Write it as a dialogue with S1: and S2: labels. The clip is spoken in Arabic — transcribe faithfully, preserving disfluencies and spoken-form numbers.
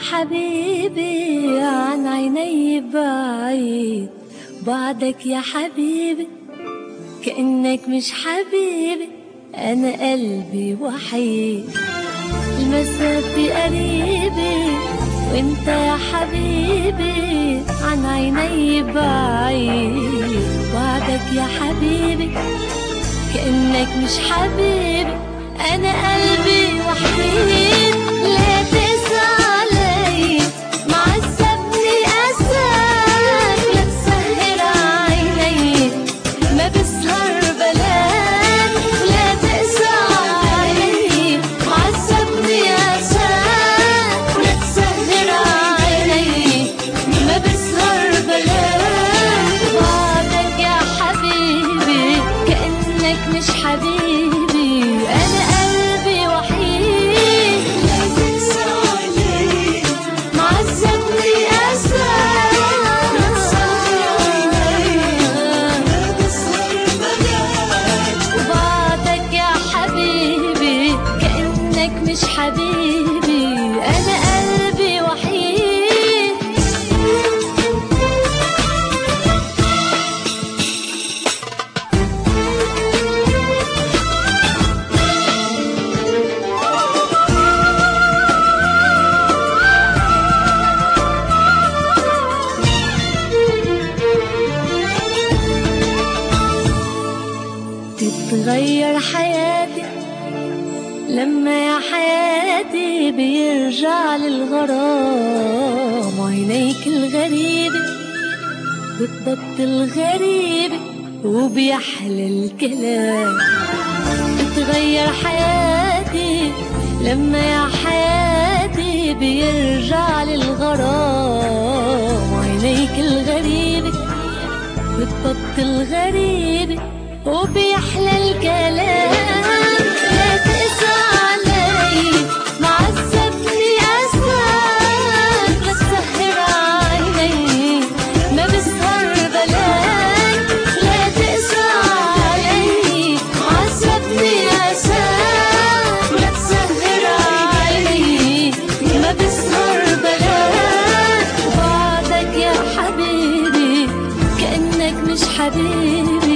S1: حبيبي عن عيني بعيد، بعدك يا حبيبي كأنك مش حبيبي، أنا قلبي وحيد. المسافة قريبة وانت يا حبيبي عن عيني بعيد، بعدك يا حبيبي كأنك مش حبيبي، أنا قلبي وحيد. لا تقسى علي معذبني أساك، لا تسهر عيني ما بسهر بلاك. لا تقسى علي معذبني أساك، لا تسهر عيني ما بسهر بلاك. بعدك يا حبيبي كأنك مش حبيبي، أنا قلبي وحيد. لا تقسى علي معذبني أساك، لا تسهر عيني ما بسهر بلاك. بعدك يا حبيبي كأنك مش حبيبي، أنا قلبي وحيد. تتغير حياتي لما يا حياتي بيرجع للغرام، وعينيك الغريبة بتبطل غريبة وبيحلى الكلام. تتغير حياتي لما يا حياتي بيرجع للغرام، وعينيك الغريبة بتبطل غريبة وبيحلى الكلام. لا تقسى علي معذبني أساك، لا تسهر عيني ما بسهر بلاك. لا تقسى علي معذبني أساك، لا تسهر عيني ما بسهر بلاك. بعدك يا حبيبي كأنك مش حبيبي،